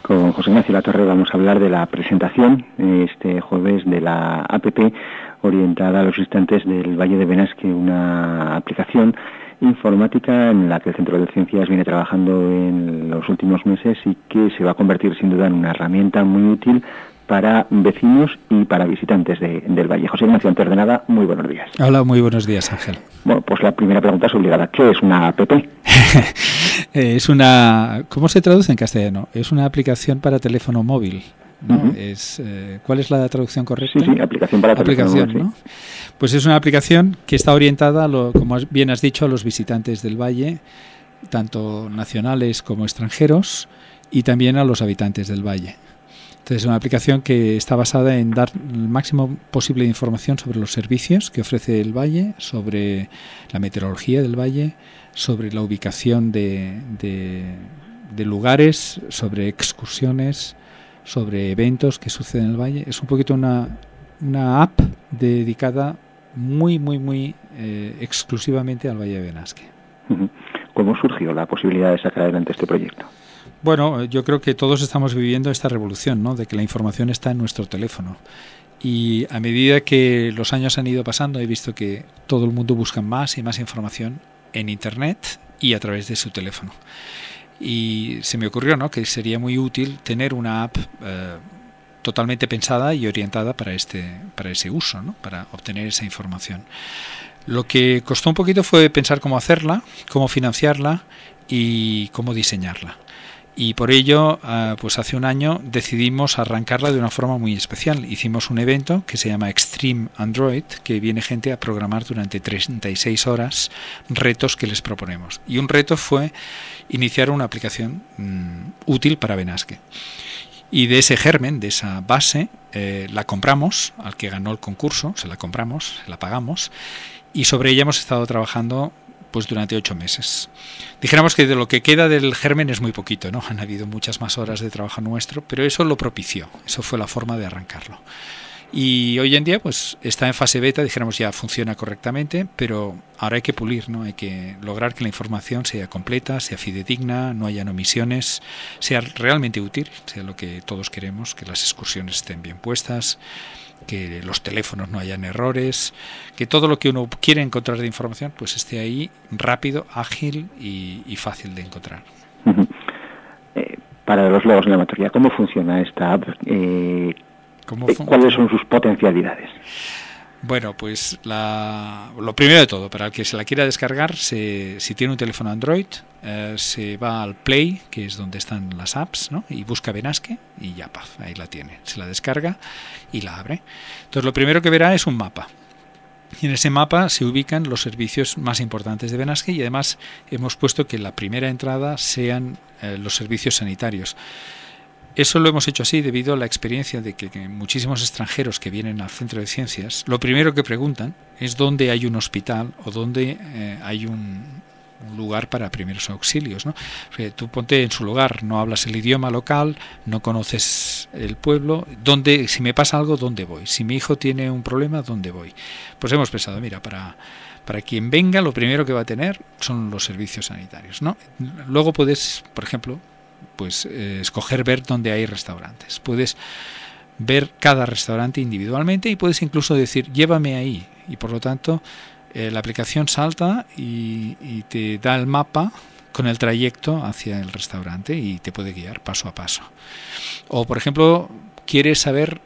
Con José Ignacio Latorre vamos a hablar de la presentación este jueves de la APP orientada a los visitantes del Valle de Benasque, una aplicación informática en la que el Centro de Ciencias viene trabajando en los últimos meses y que se va a convertir sin duda en una herramienta muy útil para vecinos y para visitantes del Valle. José Ignacio, antes de nada, muy buenos días. Hola, muy buenos días, Ángel. Bueno, pues la primera pregunta es obligada. ¿Qué es una app? Es una... ¿Cómo se traduce en castellano? Es una aplicación para teléfono móvil, ¿no? Uh-huh. ¿Cuál es la traducción correcta? Sí, aplicación para teléfono móvil, ¿no? Sí. Pues es una aplicación que está orientada, como bien has dicho, a los visitantes del Valle, tanto nacionales como extranjeros, y también a los habitantes del Valle. Entonces, es una aplicación que está basada en dar el máximo posible de información sobre los servicios que ofrece el Valle, sobre la meteorología del Valle, sobre la ubicación de lugares, sobre excursiones, sobre eventos que suceden en el Valle. Es un poquito una app dedicada muy exclusivamente al Valle de Benasque. ¿Cómo surgió la posibilidad de sacar adelante este proyecto? Bueno, yo creo que todos estamos viviendo esta revolución, ¿no? De que la información está en nuestro teléfono. Y a medida que los años han ido pasando, he visto que todo el mundo busca más y más información en Internet y a través de su teléfono. Y se me ocurrió, ¿no?, que sería muy útil tener una app totalmente pensada y orientada para ese uso, ¿no?, para obtener esa información. Lo que costó un poquito fue pensar cómo hacerla, cómo financiarla y cómo diseñarla. Y por ello, pues hace un año decidimos arrancarla de una forma muy especial. Hicimos un evento que se llama Extreme Android, que viene gente a programar durante 36 horas retos que les proponemos. Y un reto fue iniciar una aplicación útil para Benasque. Y de ese germen, de esa base, la compramos al que ganó el concurso, se la compramos, se la pagamos, y sobre ella hemos estado trabajando pues durante 8 meses. Dijéramos que de lo que queda del germen es muy poquito, ¿no? Han habido muchas más horas de trabajo nuestro, pero eso lo propició, eso fue la forma de arrancarlo. Y hoy en día pues está en fase beta, dijéramos ya funciona correctamente, pero ahora hay que pulir, ¿no? Hay que lograr que la información sea completa, sea fidedigna, no hayan omisiones, sea realmente útil, sea lo que todos queremos, que las excursiones estén bien puestas, que los teléfonos no hayan errores, que todo lo que uno quiere encontrar de información pues esté ahí rápido, ágil y fácil de encontrar. Para los logos de la materia, ¿cómo funciona esta app? ¿Cuáles son sus potencialidades? Bueno, pues lo primero de todo, para el que se la quiera descargar, si tiene un teléfono Android, se va al Play, que es donde están las apps, ¿no?, y busca Benasque y ya, paf, ahí la tiene. Se la descarga y la abre. Entonces, lo primero que verá es un mapa. Y en ese mapa se ubican los servicios más importantes de Benasque y además hemos puesto que la primera entrada sean los servicios sanitarios. Eso lo hemos hecho así debido a la experiencia de que muchísimos extranjeros que vienen al Centro de Ciencias, lo primero que preguntan es dónde hay un hospital o dónde hay un lugar para primeros auxilios, ¿no? Tú ponte en su lugar, no hablas el idioma local, no conoces el pueblo, si me pasa algo, ¿dónde voy? Si mi hijo tiene un problema, ¿dónde voy? Pues hemos pensado, mira, para quien venga, lo primero que va a tener son los servicios sanitarios, ¿no? Luego puedes, por ejemplo, pues escoger ver dónde hay restaurantes. Puedes ver cada restaurante individualmente y puedes incluso decir llévame ahí, y por lo tanto la aplicación salta y te da el mapa con el trayecto hacia el restaurante y te puede guiar paso a paso. O por ejemplo, quieres saber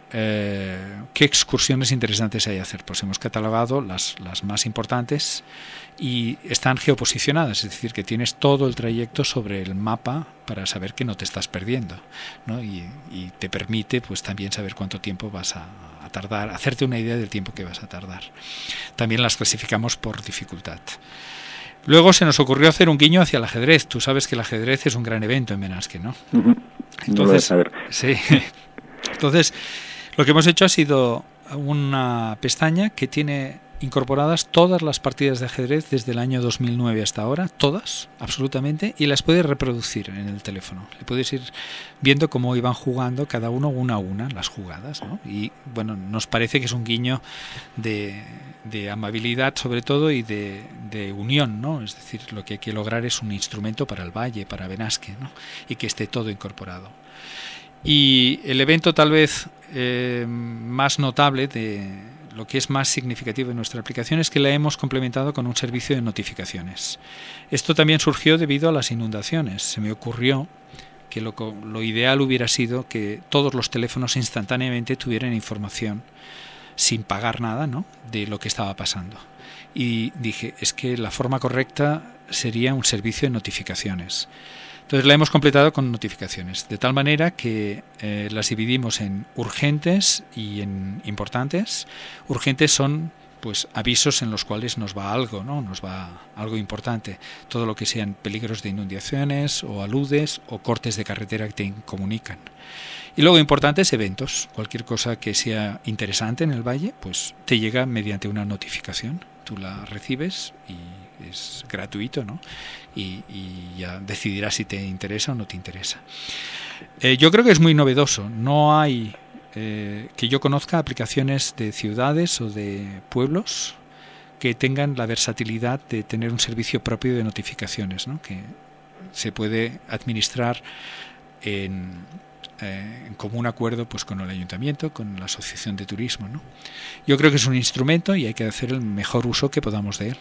qué excursiones interesantes hay que hacer. Pues hemos catalogado las más importantes y están geoposicionadas, es decir, que tienes todo el trayecto sobre el mapa para saber que no te estás perdiendo, ¿no? Y te permite pues también saber cuánto tiempo vas a tardar, hacerte una idea del tiempo que vas a tardar. También las clasificamos por dificultad. Luego se nos ocurrió hacer un guiño hacia el ajedrez. Tú sabes que el ajedrez es un gran evento en Benasque, ¿no? Entonces, sí. Entonces, lo que hemos hecho ha sido una pestaña que tiene incorporadas todas las partidas de ajedrez desde el año 2009 hasta ahora, todas, absolutamente, y las puedes reproducir en el teléfono. Le puedes ir viendo cómo iban jugando cada uno una a una las jugadas, ¿no? Y bueno, nos parece que es un guiño de amabilidad sobre todo y de unión, ¿no? Es decir, lo que hay que lograr es un instrumento para el Valle, para Benasque, ¿no? Y que esté todo incorporado. Y el evento tal vez más notable, de lo que es más significativo de nuestra aplicación, es que la hemos complementado con un servicio de notificaciones. Esto también surgió debido a las inundaciones. Se me ocurrió que lo ideal hubiera sido que todos los teléfonos instantáneamente tuvieran información sin pagar nada, ¿no?, de lo que estaba pasando. Y dije, es que la forma correcta sería un servicio de notificaciones. Entonces la hemos completado con notificaciones, de tal manera que las dividimos en urgentes y en importantes. Urgentes son pues avisos en los cuales nos va algo, ¿no? Nos va algo importante, todo lo que sean peligros de inundaciones o aludes o cortes de carretera que te comunican. Y luego importantes eventos, cualquier cosa que sea interesante en el valle, pues te llega mediante una notificación, tú la recibes y es gratuito, ¿no? Y ya decidirás si te interesa o no te interesa. Yo creo que es muy novedoso, no hay que yo conozca aplicaciones de ciudades o de pueblos que tengan la versatilidad de tener un servicio propio de notificaciones, ¿no?, que se puede administrar en común acuerdo pues con el ayuntamiento, con la asociación de turismo, ¿no? Yo creo que es un instrumento y hay que hacer el mejor uso que podamos de él.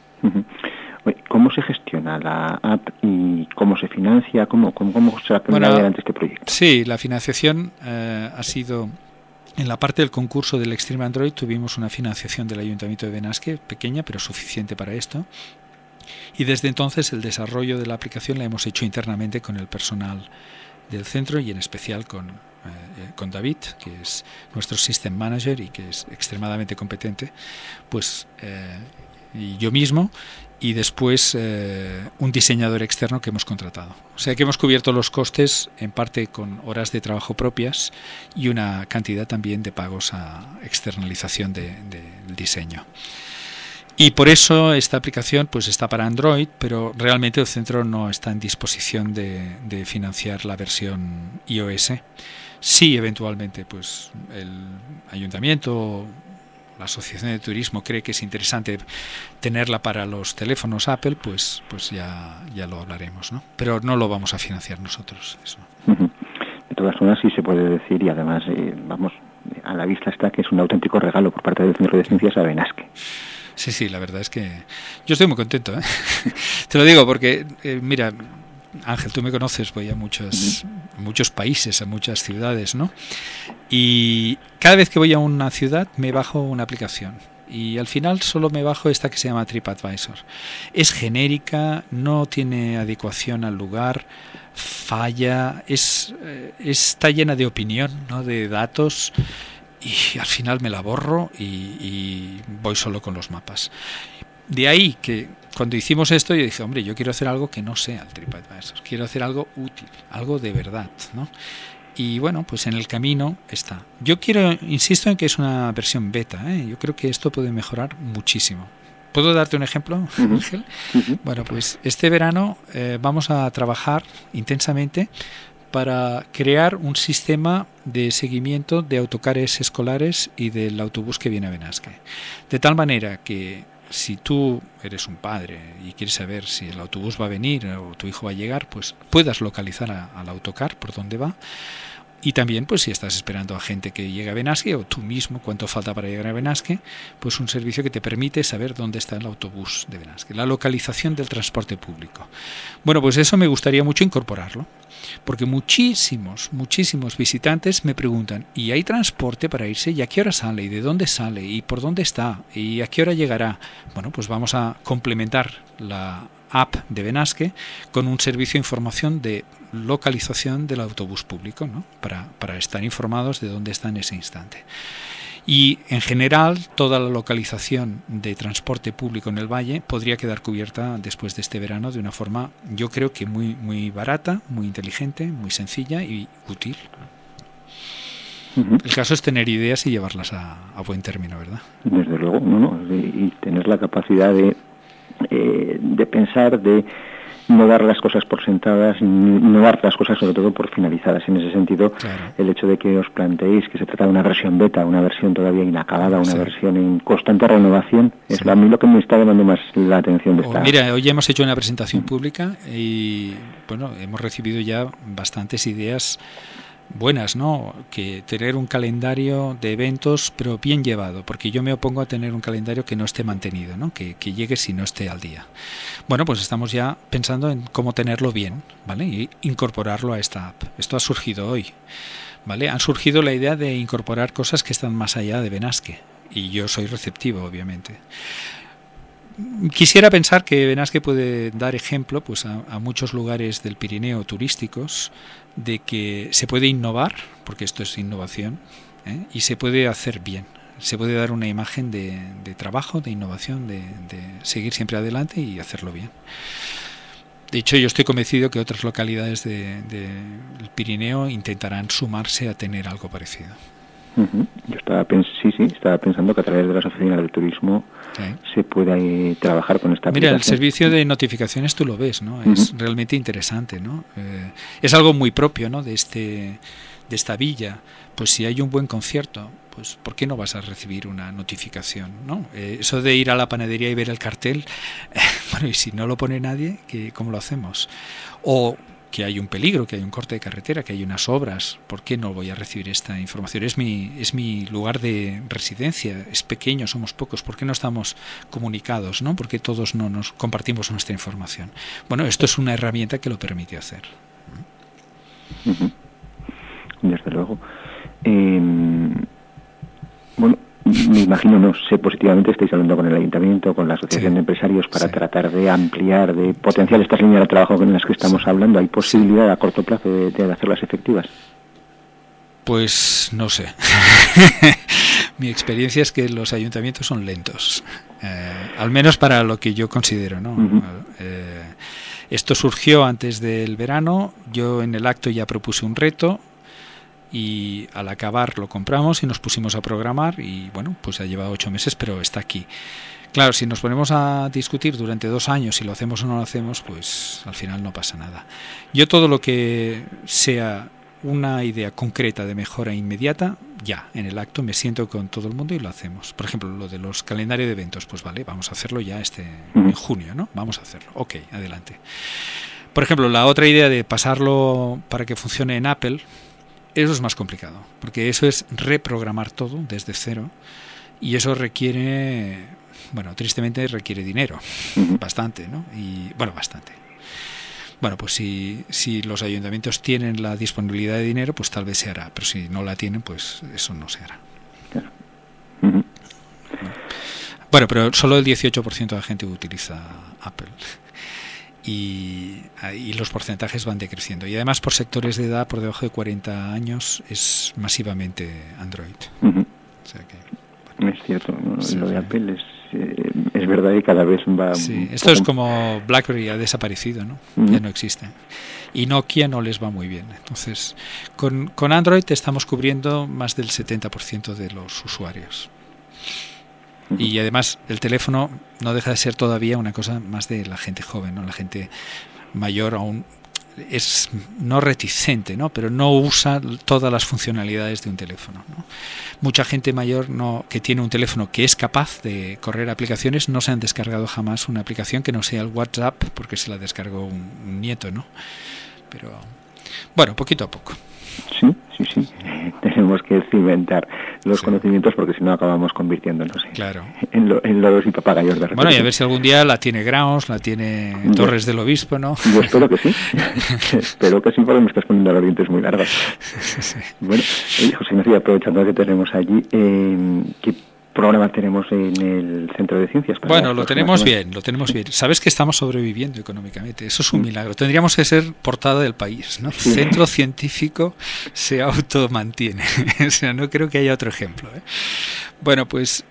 ¿Cómo se gestiona la app y cómo se financia? ¿Cómo se va a poner adelante este proyecto? Sí, la financiación ha sido... En la parte del concurso del Extreme Android tuvimos una financiación del Ayuntamiento de Benasque, pequeña pero suficiente para esto. Y desde entonces el desarrollo de la aplicación la hemos hecho internamente con el personal del centro y en especial con David, que es nuestro System Manager y que es extremadamente competente, pues y yo mismo, y después un diseñador externo que hemos contratado. O sea que hemos cubierto los costes en parte con horas de trabajo propias y una cantidad también de pagos a externalización del diseño. Y por eso esta aplicación pues está para Android, pero realmente el centro no está en disposición de financiar la versión iOS. Sí, eventualmente pues el ayuntamiento, la asociación de turismo cree que es interesante tenerla para los teléfonos Apple, pues ya lo hablaremos, ¿no? Pero no lo vamos a financiar nosotros, eso. De todas formas sí se puede decir, y además a la vista está que es un auténtico regalo por parte del Centro de Ciencias a Benasque. Sí, la verdad es que yo estoy muy contento, ¿eh? Te lo digo porque, mira, Ángel, tú me conoces, voy a muchos países, a muchas ciudades, ¿no? Y cada vez que voy a una ciudad me bajo una aplicación. Y al final solo me bajo esta que se llama TripAdvisor. Es genérica, no tiene adecuación al lugar, falla, está llena de opinión, ¿no?, de datos. Y al final me la borro y voy solo con los mapas. De ahí que cuando hicimos esto yo dije, hombre, yo quiero hacer algo que no sea el TripAdvisor, quiero hacer algo útil, algo de verdad, ¿no? Y bueno, pues en el camino está. Yo insisto en que es una versión beta, ¿eh? Yo creo que esto puede mejorar muchísimo. ¿Puedo darte un ejemplo, Ángel? Bueno, pues este verano vamos a trabajar intensamente para crear un sistema de seguimiento de autocares escolares y del autobús que viene a Benasque. De tal manera que si tú eres un padre y quieres saber si el autobús va a venir o tu hijo va a llegar, pues puedas localizar al autocar por dónde va. Y también, pues si estás esperando a gente que llegue a Benasque o tú mismo cuánto falta para llegar a Benasque, pues un servicio que te permite saber dónde está el autobús de Benasque, la localización del transporte público. Bueno, pues eso me gustaría mucho incorporarlo, porque muchísimos visitantes me preguntan, ¿y hay transporte para irse? ¿Y a qué hora sale? ¿Y de dónde sale? ¿Y por dónde está? ¿Y a qué hora llegará? Bueno, pues vamos a complementar la app de Benasque con un servicio de información de localización del autobús público, ¿no?, para estar informados de dónde está en ese instante. Y en general toda la localización de transporte público en el valle podría quedar cubierta después de este verano de una forma, yo creo que muy barata, muy inteligente, muy sencilla y útil. El caso es tener ideas y llevarlas a buen término, ¿verdad? Desde luego, y tener la capacidad de pensar, de no dar las cosas por sentadas, no dar las cosas sobre todo por finalizadas. En ese sentido, claro, el hecho de que os planteéis que se trata de una versión beta, una versión todavía inacabada, una versión en constante renovación, es a mí lo que me está llamando más la atención de esta. Mira, hoy hemos hecho una presentación pública y bueno, hemos recibido ya bastantes ideas buenas, ¿no? Que tener un calendario de eventos, pero bien llevado, porque yo me opongo a tener un calendario que no esté mantenido, ¿no? Que llegue si no esté al día. Bueno, pues estamos ya pensando en cómo tenerlo bien, ¿vale? Y incorporarlo a esta app. Esto ha surgido hoy, ¿vale? Han surgido la idea de incorporar cosas que están más allá de Benasque, y yo soy receptivo, obviamente. Quisiera pensar que Benasque puede dar ejemplo pues a muchos lugares del Pirineo turísticos de que se puede innovar, porque esto es innovación, y se puede hacer bien. Se puede dar una imagen de trabajo, de innovación, de seguir siempre adelante y hacerlo bien. De hecho, yo estoy convencido que otras localidades del Pirineo intentarán sumarse a tener algo parecido. Yo estaba pensando que a través de las oficinas del turismo se puede trabajar con esta aplicación. Mira, el servicio de notificaciones tú lo ves, ¿no? Es realmente interesante, ¿no? Es algo muy propio, ¿no? de esta villa. Pues si hay un buen concierto, pues ¿por qué no vas a recibir una notificación, ¿no? Eso de ir a la panadería y ver el cartel, bueno, y si no lo pone nadie, ¿cómo lo hacemos? O que hay un peligro, que hay un corte de carretera, que hay unas obras, ¿por qué no voy a recibir esta información? Es mi lugar de residencia, es pequeño, somos pocos, ¿por qué no estamos comunicados, ¿no? ¿Por qué todos no nos compartimos nuestra información? Bueno, esto es una herramienta que lo permite hacer. Desde luego. Bueno, me imagino, no sé, positivamente estáis hablando con el ayuntamiento, con la asociación de empresarios para tratar de ampliar, de potenciar estas líneas de trabajo en las que estamos hablando. ¿Hay posibilidad a corto plazo de hacerlas efectivas? Pues no sé. Mi experiencia es que los ayuntamientos son lentos, al menos para lo que yo considero, ¿no? Esto surgió antes del verano. Yo en el acto ya propuse un reto. Y al acabar lo compramos y nos pusimos a programar y bueno, pues ha llevado 8 meses, pero está aquí. Claro, si nos ponemos a discutir durante 2 años si lo hacemos o no lo hacemos, pues al final no pasa nada. Yo todo lo que sea una idea concreta de mejora inmediata, ya, en el acto me siento con todo el mundo y lo hacemos. Por ejemplo, lo de los calendarios de eventos, pues vale, vamos a hacerlo ya en junio, ¿no? Vamos a hacerlo. Ok, adelante. Por ejemplo, la otra idea de pasarlo para que funcione en Apple, eso es más complicado, porque eso es reprogramar todo desde cero y eso requiere, bueno, tristemente requiere dinero, bastante, ¿no? Y bueno, bastante. Bueno, pues si los ayuntamientos tienen la disponibilidad de dinero, pues tal vez se hará, pero si no la tienen, pues eso no se hará. Claro. Bueno, pero solo el 18% de la gente utiliza Apple. Y los porcentajes van decreciendo. Y además por sectores de edad por debajo de 40 años es masivamente Android. O sea que, bueno, es cierto, ¿no? Lo de Apple es verdad y cada vez va... Sí, esto es como BlackBerry ha desaparecido, ¿no? Ya no existe. Y Nokia no les va muy bien. Entonces, con Android estamos cubriendo más del 70% de los usuarios. Y además el teléfono no deja de ser todavía una cosa más de la gente joven, ¿no? La gente mayor aún es no reticente, ¿no? Pero no usa todas las funcionalidades de un teléfono, ¿no? Mucha gente mayor que tiene un teléfono que es capaz de correr aplicaciones no se han descargado jamás una aplicación que no sea el WhatsApp porque se la descargó un nieto, ¿no? Pero bueno, poquito a poco. Sí. Tenemos que cimentar los conocimientos porque si no acabamos convirtiéndonos en loros y papagayos de repente. Bueno, y a ver si algún día la tiene Graus, la tiene Torres del Obispo, ¿no? Yo espero que sí. Espero que sí, porque me estás poniendo los dientes muy largos. Bueno, José Ignacio, aprovechando que tenemos allí, ¿qué programa tenemos en el Centro de Ciencias? Bueno, lo tenemos bien. Sabes que estamos sobreviviendo económicamente. Eso es un milagro. Tendríamos que ser portada del país, ¿no? Sí. Centro científico se automantiene. O sea, no creo que haya otro ejemplo, ¿eh? Bueno, pues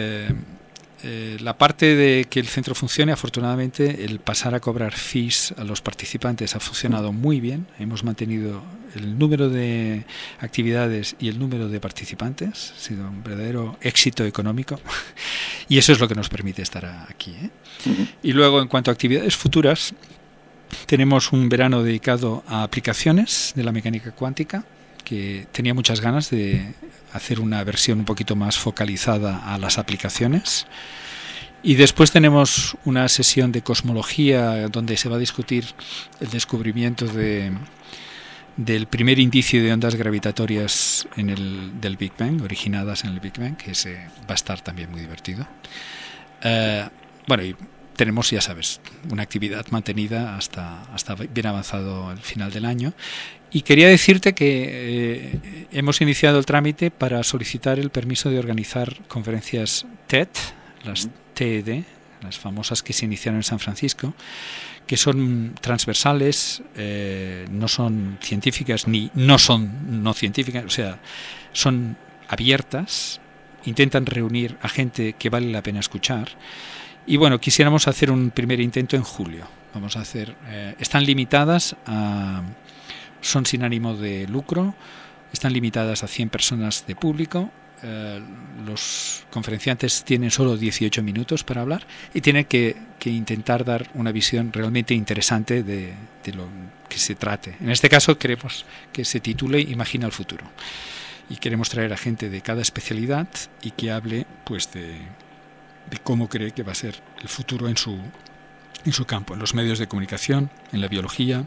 la parte de que el centro funcione, afortunadamente, el pasar a cobrar fees a los participantes ha funcionado muy bien. Hemos mantenido el número de actividades y el número de participantes. Ha sido un verdadero éxito económico y eso es lo que nos permite estar aquí, ¿eh? Y luego, en cuanto a actividades futuras, tenemos un verano dedicado a aplicaciones de la mecánica cuántica, que tenía muchas ganas de hacer una versión un poquito más focalizada a las aplicaciones. Y después tenemos una sesión de cosmología donde se va a discutir el descubrimiento de del primer indicio de ondas gravitatorias del Big Bang, originadas en el Big Bang, que va a estar también muy divertido. Bueno, y tenemos, ya sabes, una actividad mantenida hasta bien avanzado el final del año. Y quería decirte que hemos iniciado el trámite para solicitar el permiso de organizar conferencias TED, las TED, las famosas que se iniciaron en San Francisco, que son transversales, no son científicas ni no son no científicas, o sea, son abiertas, intentan reunir a gente que vale la pena escuchar. Y bueno, quisiéramos hacer un primer intento en julio. Vamos a hacer, están limitadas son sin ánimo de lucro, están limitadas a 100 personas de público. Los conferenciantes tienen solo 18 minutos para hablar y tienen que intentar dar una visión realmente interesante de lo que se trate. En este caso queremos que se titule Imagina el futuro, y queremos traer a gente de cada especialidad y que hable pues de cómo cree que va a ser el futuro en su campo, en los medios de comunicación, en la biología,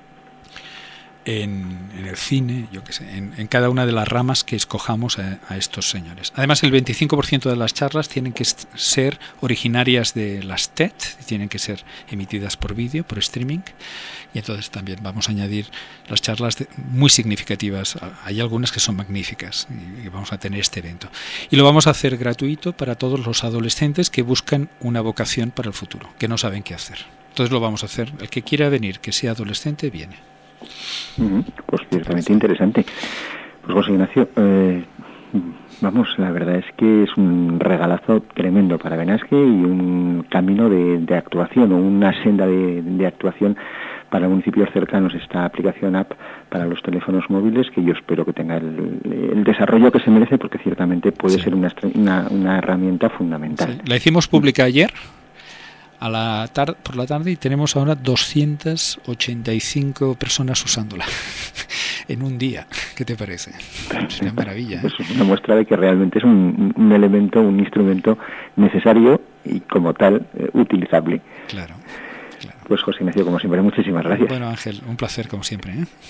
en el cine, yo qué sé, en cada una de las ramas que escojamos a estos señores. Además, el 25% de las charlas tienen que ser originarias de las TED, tienen que ser emitidas por vídeo, por streaming, y entonces también vamos a añadir las charlas muy significativas. Hay algunas que son magníficas y vamos a tener este evento. Y lo vamos a hacer gratuito para todos los adolescentes que buscan una vocación para el futuro, que no saben qué hacer. Entonces lo vamos a hacer. El que quiera venir, que sea adolescente, viene. Pues ciertamente interesante. Pues José Ignacio, vamos, la verdad es que es un regalazo tremendo para Benasque y un camino de actuación, o una senda de actuación para municipios cercanos, esta aplicación app para los teléfonos móviles, que yo espero que tenga el desarrollo que se merece, porque ciertamente puede ser una herramienta fundamental. Sí. La hicimos pública ayer por la tarde y tenemos ahora 285 personas usándola en un día. ¿Qué te parece? Es una maravilla. Es una muestra de que realmente es un elemento, un instrumento necesario y como tal utilizable. Claro. Pues José Ignacio, como siempre, muchísimas gracias. Bueno, Ángel, un placer como siempre, ¿eh?